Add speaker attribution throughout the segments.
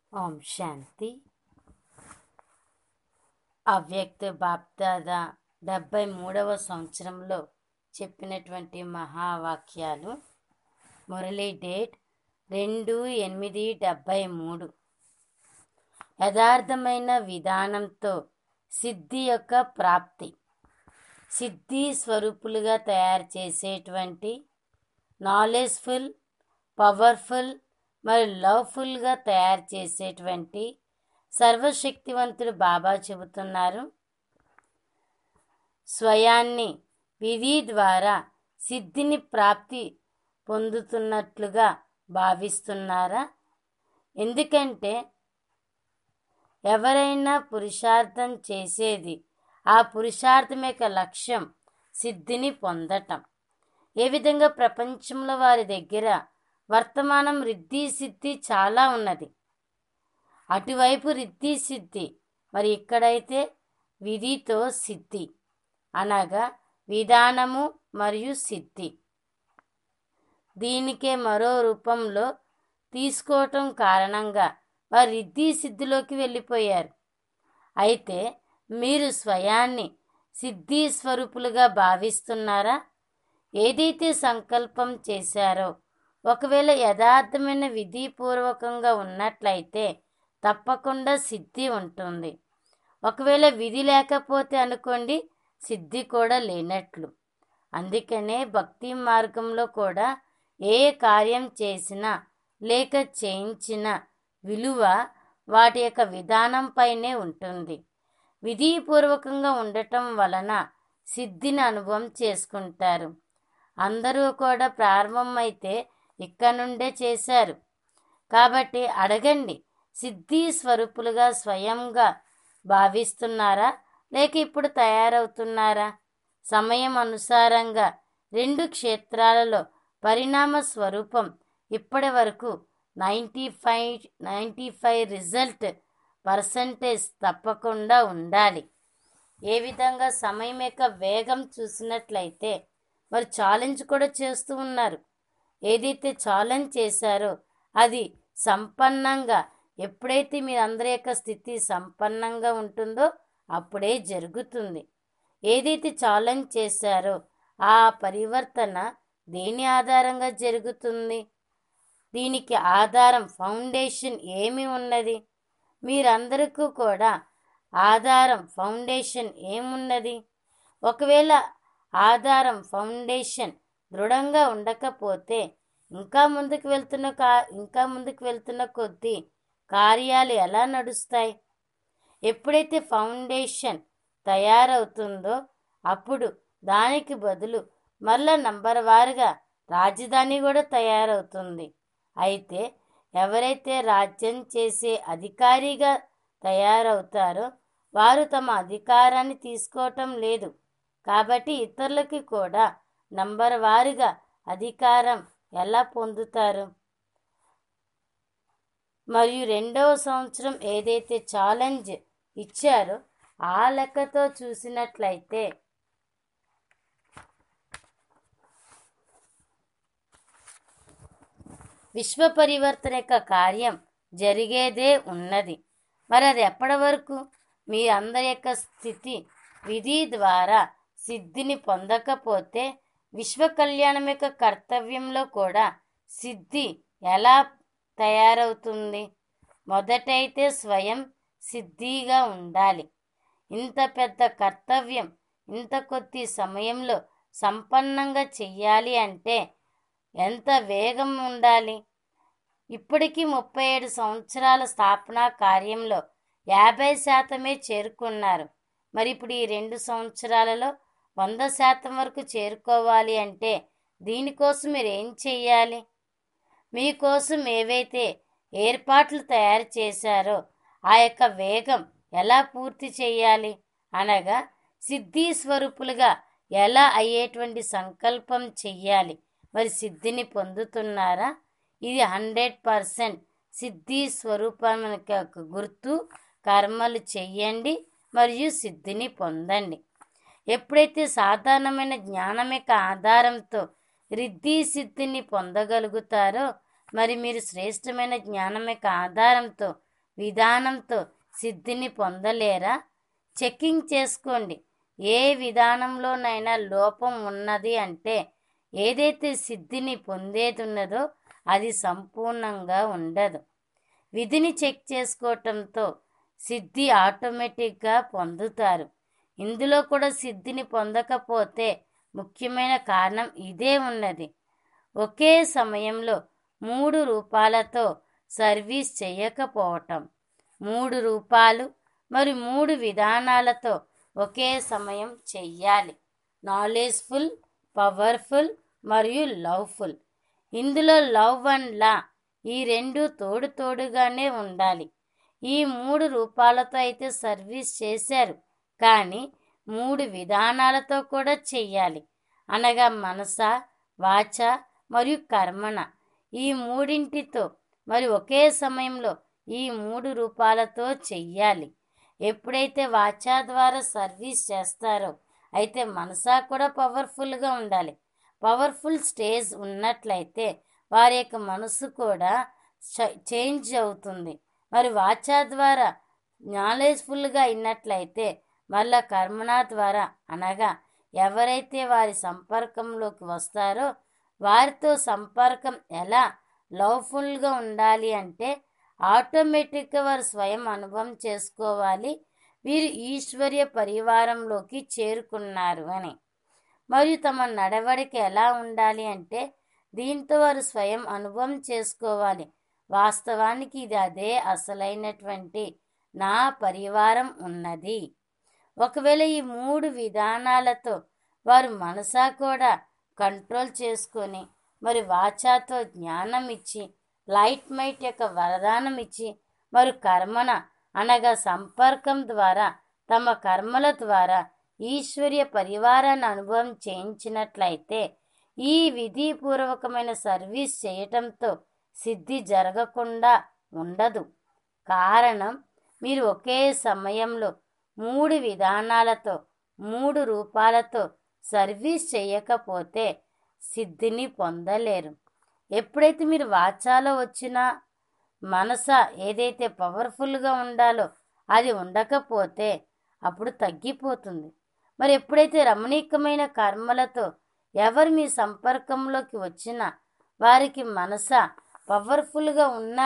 Speaker 1: ఓం శాంతి. అవ్యక్త బాప్దాద 73వ సంవత్సరంలో చెప్పినటువంటి మహావాక్యాలు. మురళీ డేట్ 2/8/73. యథార్థమైన విధానంతో సిద్ధి యొక్క ప్రాప్తి. సిద్ధి స్వరూపులుగా తయారు చేసేటువంటి నాలెడ్జ్ఫుల్, పవర్ఫుల్ మరియు లవ్ఫుల్గా తయారు చేసేటువంటి సర్వశక్తివంతుడు బాబా చెబుతున్నారు. స్వయాన్ని విధి ద్వారా సిద్ధిని ప్రాప్తి పొందుతున్నట్లుగా భావిస్తున్నారా? ఎందుకంటే ఎవరైనా పురుషార్థం చేసేది ఆ పురుషార్థం యొక్క లక్ష్యం సిద్ధిని పొందటం. ఏ విధంగా ప్రపంచంలో వారి దగ్గర వర్తమానం రిద్ధి సిద్ధి చాలా ఉన్నది. అటువైపు రిద్ధి సిద్ధి, మరి ఇక్కడైతే విధితో సిద్ధి అనగా విధానము మరియు సిద్ధి. దీనికే మరో రూపంలో తీసుకోవటం కారణంగా వారు రిద్ధి సిద్ధిలోకి వెళ్ళిపోయారు. అయితే మీరు స్వయాన్ని సిద్ధి స్వరూపులుగా భావిస్తున్నారా? ఏదైతే సంకల్పం చేశారో ఒకవేళ యథార్థమైన విధిపూర్వకంగా ఉన్నట్లయితే తప్పకుండా సిద్ధి ఉంటుంది. ఒకవేళ విధి లేకపోతే అనుకోండి, సిద్ధి కూడా లేనట్లు. అందుకనే భక్తి మార్గంలో కూడా ఏ కార్యం చేసినా లేక చేయించినా విలువ వాటి యొక్క విధానంపైనే ఉంటుంది. విధిపూర్వకంగా ఉండటం వలన సిద్ధిని అనుభవం చేసుకుంటారు. అందరూ కూడా ప్రారంభమైతే ఇక్కడ నుండే చేశారు. కాబట్టి అడగండి, సిద్ధి స్వరూపులుగా స్వయంగా భావిస్తున్నారా లేక ఇప్పుడు తయారవుతున్నారా? సమయం అనుసారంగా 2 క్షేత్రాలలో పరిణామ స్వరూపం ఇప్పటి వరకు 95 రిజల్ట్ పర్సంటేజ్ తప్పకుండా ఉండాలి. ఏ విధంగా సమయం యొక్క వేగం చూసినట్లయితే మరి ఛాలెంజ్ కూడా చేస్తూ ఉన్నారు. ఏదైతే ఛాలెంజ్ చేశారో అది సంపన్నంగా, ఎప్పుడైతే మీరందరి యొక్క స్థితి సంపన్నంగా ఉంటుందో అప్పుడే జరుగుతుంది. ఏదైతే ఛాలెంజ్ చేశారో ఆ పరివర్తన దేని ఆధారంగా జరుగుతుంది? దీనికి ఆధారం ఫౌండేషన్ ఏమి ఉన్నది? మీరందరికీ కూడా ఆధారం ఫౌండేషన్ ఏమున్నది? ఒకవేళ ఆధారం ఫౌండేషన్ దృఢంగా ఉండకపోతే ఇంకా ముందుకు వెళ్తున్న కొద్దీ కార్యాలు ఎలా నడుస్తాయి? ఎప్పుడైతే ఫౌండేషన్ తయారవుతుందో అప్పుడు దానికి బదులు మళ్ళా నంబర్ వారుగా రాజధాని కూడా తయారవుతుంది. అయితే ఎవరైతే రాజ్యం చేసే అధికారిగా తయారవుతారో వారు తమ అధికారాన్ని తీసుకోవటం లేదు. కాబట్టి ఇతరులకి కూడా నంబర్ వారుగా అధికారం ఎలా పొందుతారు? మరియు 2వ సంవత్సరం ఏదైతే ఛాలెంజ్ ఇచ్చారో ఆ లెక్కతో చూసినట్లయితే విశ్వ పరివర్తన యొక్క కార్యం జరిగేదే ఉన్నది. మరి అది ఎప్పటి వరకు? మీ అందరి యొక్క స్థితి విధి ద్వారా సిద్ధిని పొందకపోతే విశ్వ కళ్యాణం యొక్క కర్తవ్యంలో కూడా సిద్ధి ఎలా తయారవుతుంది? మొదటైతే స్వయం సిద్ధిగా ఉండాలి. ఇంత పెద్ద కర్తవ్యం ఇంత కొద్ది సమయంలో సంపన్నంగా చెయ్యాలి అంటే ఎంత వేగం ఉండాలి? ఇప్పటికీ 37 సంవత్సరాల స్థాపనా కార్యంలో 50% చేరుకున్నారు. మరి ఇప్పుడు ఈ 2 సంవత్సరాలలో 100% వరకు చేరుకోవాలి అంటే దీనికోసం మీరు ఏం చెయ్యాలి? మీకోసం ఏవైతే ఏర్పాట్లు తయారు చేశారో ఆ యొక్క వేగం ఎలా పూర్తి చేయాలి? అనగా సిద్ధి స్వరూపులుగా ఎలా అయ్యేటువంటి సంకల్పం చెయ్యాలి. మరి సిద్ధిని పొందుతున్నారా? ఇది 100% సిద్ధి స్వరూపానికి యొక్క గుర్తు. కర్మలు చెయ్యండి మరియు సిద్ధిని పొందండి. ఎప్పుడైతే సాధారణమైన జ్ఞానం యొక్క ఆధారంతో రిద్ధి సిద్ధిని పొందగలుగుతారో మరి మీరు శ్రేష్టమైన జ్ఞానం యొక్క ఆధారంతో విధానంతో సిద్ధిని పొందలేరా? చెకింగ్ చేసుకోండి. ఏ విధానంలోనైనా లోపం ఉన్నది అంటే ఏదైతే సిద్ధిని పొందేది ఉన్నదో అది సంపూర్ణంగా ఉండదు. విధిని చెక్ చేసుకోవటంతో సిద్ధి ఆటోమేటిక్గా పొందుతారు. ఇందులో కూడా సిద్ధిని పొందకపోతే ముఖ్యమైన కారణం ఇదే ఉన్నది. ఒకే సమయంలో 3 రూపాలతో సర్వీస్ చేయకపోవటం. 3 రూపాలు మరి 3 విధానాలతో ఒకే సమయం చెయ్యాలి. నాలెడ్జ్ఫుల్, పవర్ఫుల్ మరియు లవ్ఫుల్. ఇందులో లవ్ అండ్ లా ఈ రెండు తోడుగానే ఉండాలి. ఈ 3 రూపాలతో అయితే సర్వీస్ చేశారు, కానీ 3 విధానాలతో కూడా చెయ్యాలి. అనగా మనస, వాచ మరియు కర్మణ. ఈ మూడింటితో మరి ఒకే సమయంలో ఈ 3 రూపాలతో చెయ్యాలి. ఎప్పుడైతే వాచా ద్వారా సర్వీస్ చేస్తారో అయితే మనసా కూడా పవర్ఫుల్గా ఉండాలి. పవర్ఫుల్ స్టేజ్ ఉన్నట్లయితే వారి యొక్క మనసు కూడా చేంజ్ అవుతుంది. మరి వాచా ద్వారా నాలెడ్జ్ఫుల్గా అయినట్లయితే మళ్ళా కర్మణ ద్వారా అనగా ఎవరైతే వారి సంపర్కంలోకి వస్తారో వారితో సంపర్కం ఎలా లవ్ఫుల్గా ఉండాలి అంటే ఆటోమేటిక్గా వారు స్వయం అనుభవం చేసుకోవాలి వీరు ఈశ్వర్య పరివారంలోకి చేరుకున్నారు అని. మరియు తమ నడవడిక ఎలా ఉండాలి అంటే దీంతో వారు స్వయం అనుభవం చేసుకోవాలి. వాస్తవానికి ఇది అదే అసలైనటువంటి నా పరివారం ఉన్నది. ఒకవేళ ఈ 3 విధానాలతో వారు మనసా కూడా కంట్రోల్ చేసుకొని మరి వాచాతో జ్ఞానం ఇచ్చి లైట్ మైట్ యొక్క వరదానం ఇచ్చి మరి కర్మన అనగా సంపర్కం ద్వారా తమ కర్మల ద్వారా ఈశ్వర్య పరివారాన్ని అనుభవం చేయించినట్లయితే ఈ విధిపూర్వకమైన సర్వీస్ చేయటంతో సిద్ధి జరగకుండా ఉండదు. కారణం మీరు ఒకే సమయంలో 3 విధానాలతో 3 రూపాలతో సర్వీస్ చేయకపోతే సిద్ధిని పొందలేరు. ఎప్పుడైతే మీరు వాచాలో వచ్చిన మనస ఏదైతే పవర్ఫుల్గా ఉండాలో అది ఉండకపోతే అప్పుడు తగ్గిపోతుంది. మరి ఎప్పుడైతే రమణీకమైన కర్మలతో ఎవరు మీ సంపర్కంలోకి వచ్చినా వారికి మనస పవర్ఫుల్గా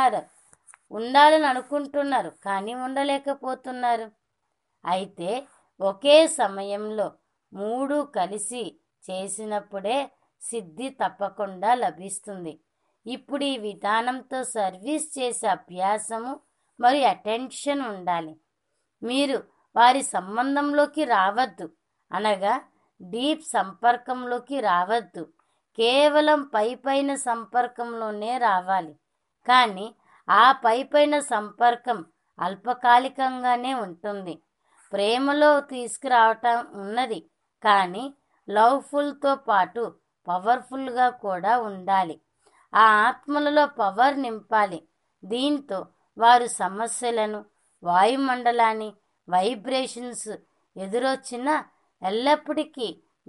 Speaker 1: ఉండాలని అనుకుంటున్నారు, కానీ ఉండలేకపోతున్నారు. అయితే ఒకే సమయంలో 3 కలిసి చేసినప్పుడే సిద్ధి తప్పకుండా లభిస్తుంది. ఇప్పుడు ఈ విధానంతో సర్వీస్ చేసే అభ్యాసము మరియు అటెన్షన్ ఉండాలి. మీరు వారి సంబంధంలోకి రావద్దు, అనగా డీప్ సంపర్కంలోకి రావద్దు. కేవలం పైన సంపర్కంలోనే రావాలి. కానీ ఆ పైన సంపర్కం అల్పకాలికంగానే ఉంటుంది. ప్రేమలో తీసుకురావటం ఉన్నది, కానీ లవ్ఫుల్తో పాటు పవర్ఫుల్గా కూడా ఉండాలి. ఆ ఆత్మలలో పవర్ నింపాలి. దీంతో వారు సమస్యలను వాయుమండలాన్ని వైబ్రేషన్స్ ఎదురొచ్చినా ఎల్లప్పటికీ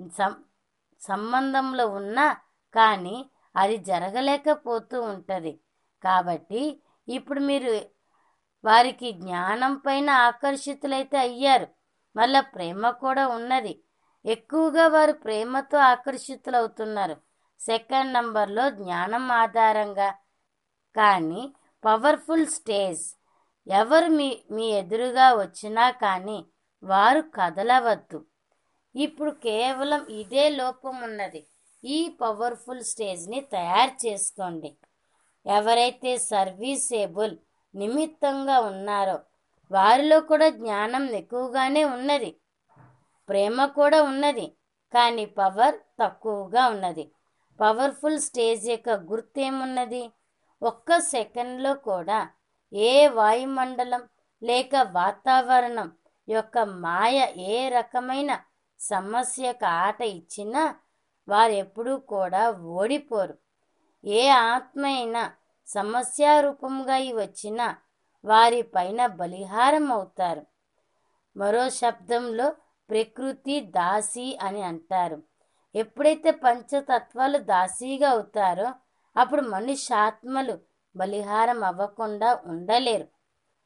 Speaker 1: సంబంధంలో ఉన్నా కానీ అది జరగలేకపోతూ ఉంటుంది. కాబట్టి ఇప్పుడు మీరు వారికి జ్ఞానం పైన ఆకర్షితులైతే అయ్యారు, మళ్ళీ ప్రేమ కూడా ఉన్నది. ఎక్కువగా వారు ప్రేమతో ఆకర్షితులవుతున్నారు. సెకండ్ నంబర్లో జ్ఞానం ఆధారంగా. కానీ పవర్ఫుల్ స్టేజ్ ఎవరు మీ ఎదురుగా వచ్చినా కానీ వారు కదలవద్దు. ఇప్పుడు కేవలం ఇదే లోపం ఉన్నది. ఈ పవర్ఫుల్ స్టేజ్ని తయారు చేసుకోండి. ఎవరైతే సర్వీసేబుల్ నిమిత్తంగా ఉన్నారో వారిలో కూడా జ్ఞానం ఎక్కువగానే ఉన్నది, ప్రేమ కూడా ఉన్నది, కానీ పవర్ తక్కువగా ఉన్నది. పవర్ఫుల్ స్టేజ్ యొక్క గుర్తు ఏమున్నది? ఒక్క సెకండ్లో కూడా ఏ వాయుమండలం లేక వాతావరణం యొక్క మాయ ఏ రకమైన సమస్యకు ఆట ఇచ్చినా వారెప్పుడూ కూడా ఓడిపోరు. ఏ ఆత్మ అయినా సమస్యారూపంగా వచ్చినా వారి పైన బలిహారం అవుతారు. మరో శబ్దంలో ప్రకృతి దాసి అని అంటారు. ఎప్పుడైతే పంచతత్వాలు దాసీగా అవుతారో అప్పుడు మనుష్యాత్మలు బలిహారం అవ్వకుండా ఉండలేరు.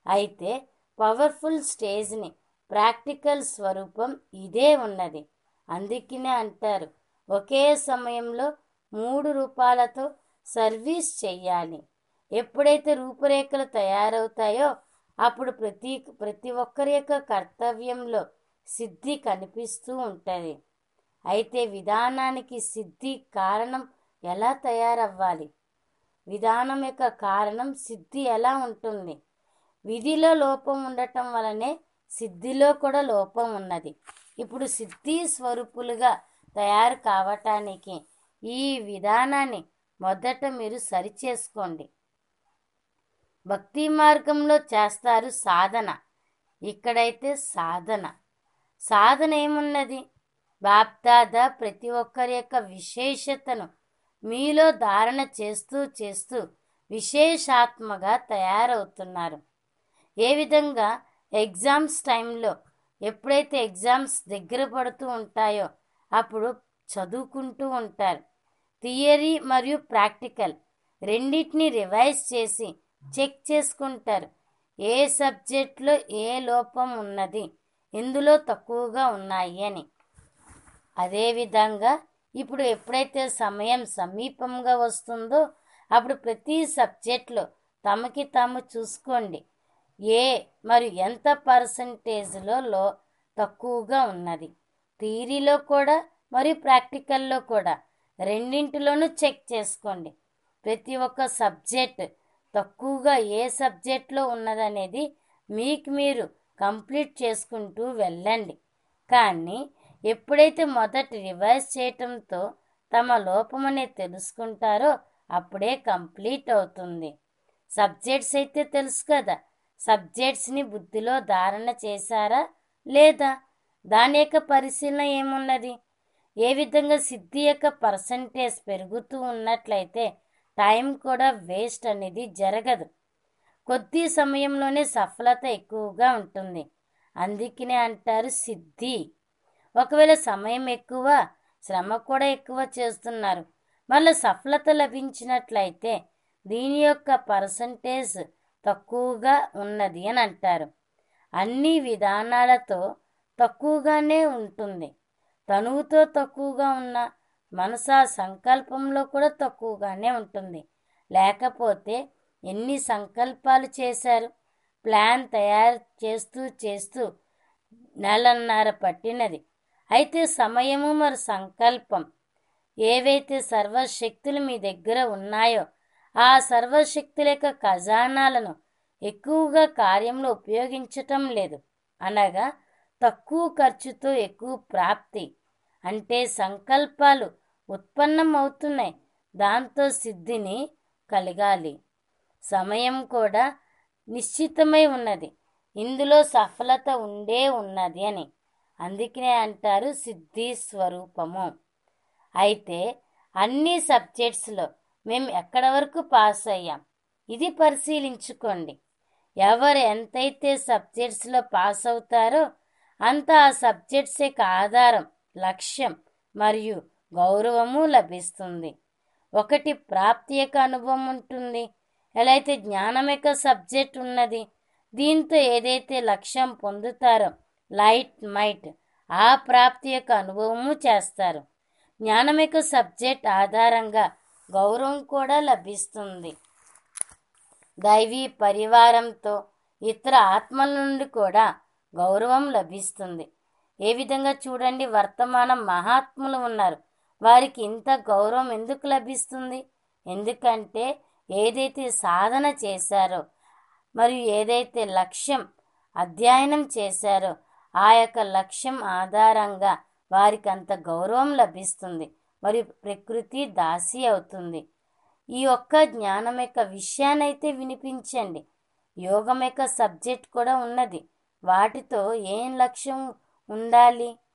Speaker 1: అయితే పవర్ఫుల్ స్టేజ్ని ప్రాక్టికల్ స్వరూపం ఇదే ఉన్నది. అందుకనే అంటారు, ఒకే సమయంలో 3 రూపాలతో సర్వీస్ చెయ్యాలి. ఎప్పుడైతే రూపురేఖలు తయారవుతాయో అప్పుడు ప్రతి ఒక్కరి యొక్క కర్తవ్యంలో సిద్ధి కనిపిస్తూ ఉంటుంది. అయితే విధానానికి సిద్ధి కారణం ఎలా తయారవ్వాలి? విధానం యొక్క కారణం సిద్ధి ఎలా ఉంటుంది? విధిలో లోపం ఉండటం వలనే సిద్ధిలో కూడా లోపం ఉన్నది. ఇప్పుడు సిద్ధి స్వరూపులుగా తయారు కావటానికి ఈ విధానాన్ని మొదట మీరు సరిచేసుకోండి. భక్తి మార్గంలో చేస్తారు సాధన, ఇక్కడైతే సాధన ఏమున్నది? బాప్దాదా ప్రతి ఒక్కరి యొక్క విశేషతను మీలో ధారణ చేస్తూ విశేషాత్మగా తయారవుతున్నారు. ఏ విధంగా ఎగ్జామ్స్ టైంలో ఎప్పుడైతే ఎగ్జామ్స్ దగ్గర పడుతూ ఉంటాయో అప్పుడు చదువుకుంటూ ఉంటారు. థియరీ మరియు ప్రాక్టికల్ రెండింటిని రివైజ్ చేసి చెక్ చేసుకుంటారు. ఏ సబ్జెక్ట్లో ఏ లోపం ఉన్నది, ఎందులో తక్కువగా ఉన్నాయి అని. అదేవిధంగా ఇప్పుడు ఎప్పుడైతే సమయం సమీపంగా వస్తుందో అప్పుడు ప్రతి సబ్జెక్ట్లో తమకి తాము చూసుకోండి. ఏ మరియు ఎంత పర్సంటేజ్లో తక్కువగా ఉన్నది. థియరీలో కూడా మరియు ప్రాక్టికల్లో కూడా రెండింటిలోనూ చెక్ చేసుకోండి. ప్రతి ఒక్క సబ్జెక్ట్ తక్కువగా ఏ సబ్జెక్ట్లో ఉన్నదనేది మీకు మీరు కంప్లీట్ చేసుకుంటూ వెళ్ళండి. కానీ ఎప్పుడైతే మొదట రివైజ్ చేయటంతో తమ లోపమనే తెలుసుకుంటారో అప్పుడే కంప్లీట్ అవుతుంది. సబ్జెక్ట్స్ అయితే తెలుసు కదా, సబ్జెక్ట్స్ని బుద్ధిలో ధారణ చేశారా లేదా? దాని యొక్క పరిశీలన ఏమున్నది? ఏ విధంగా సిద్ధి యొక్క పర్సంటేజ్ పెరుగుతూ ఉన్నట్లయితే టైం కూడా వేస్ట్ అనేది జరగదు. కొద్ది సమయంలోనే సఫలత ఎక్కువగా ఉంటుంది. అందుకనే అంటారు సిద్ధి. ఒకవేళ సమయం ఎక్కువ, శ్రమ కూడా ఎక్కువ చేస్తున్నారు, మళ్ళీ సఫలత లభించినట్లయితే దీని యొక్క పర్సంటేజ్ తక్కువగా ఉన్నది అని అంటారు. అన్ని విధానాలతో తక్కువగానే ఉంటుంది. తనువుతో తక్కువగా ఉన్న మనసా సంకల్పంలో కూడా తక్కువగానే ఉంటుంది. లేకపోతే ఎన్ని సంకల్పాలు చేశారు? ప్లాన్ తయారు చేస్తూ నెలన్నర పట్టినది. అయితే సమయము మరి సంకల్పం, ఏవైతే సర్వశక్తులు మీ దగ్గర ఉన్నాయో ఆ సర్వశక్తుల యొక్క ఖజానాలను ఎక్కువగా కార్యంలో ఉపయోగించటం లేదు. అనగా తక్కువ ఖర్చుతో ఎక్కువ ప్రాప్తి అంటే సంకల్పాలు ఉత్పన్నం అవుతున్నాయి. దాంతో సిద్ధిని కలగాలి. సమయం కూడా నిశ్చితమై ఉన్నది, ఇందులో సఫలత ఉన్నది అని. అందుకనే అంటారు సిద్ధి స్వరూపము. అయితే అన్ని సబ్జెక్ట్స్లో మేము ఎక్కడ వరకు పాస్ అయ్యాం ఇది పరిశీలించుకోండి. ఎవరు ఎంతైతే సబ్జెక్ట్స్లో పాస్ అవుతారో అంత ఆ సబ్జెక్ట్స్ యొక్క ఆధారం, లక్ష్యం మరియు గౌరవము లభిస్తుంది. ఒకటి ప్రాప్తి యొక్క అనుభవం ఉంటుంది. ఎలా అయితే జ్ఞానం యొక్క సబ్జెక్ట్ ఉన్నది, దీంతో ఏదైతే లక్ష్యం పొందుతారో మైట్ ఆ ప్రాప్తి యొక్క అనుభవము చేస్తారు. జ్ఞానం యొక్క సబ్జెక్ట్ ఆధారంగా గౌరవం కూడా లభిస్తుంది. దైవీ పరివారంతో ఇతర ఆత్మల నుండి కూడా గౌరవం లభిస్తుంది. ఏ విధంగా చూడండి, వర్తమానం మహాత్ములు ఉన్నారు, వారికి ఇంత గౌరవం ఎందుకు లభిస్తుంది? ఎందుకంటే ఏదైతే సాధన చేశారో మరియు ఏదైతే లక్ష్యం అధ్యయనం చేశారో ఆ యొక్క లక్ష్యం ఆధారంగా వారికి అంత గౌరవం లభిస్తుంది. మరియు ప్రకృతి దాసి అవుతుంది. ఈ ఒక్క జ్ఞానం యొక్క విషయాన్నైతే వినిపించండి. యోగం యొక్క సబ్జెక్ట్ కూడా ఉన్నది. వాటితో ఏం లక్ష్యం ఉండాలి?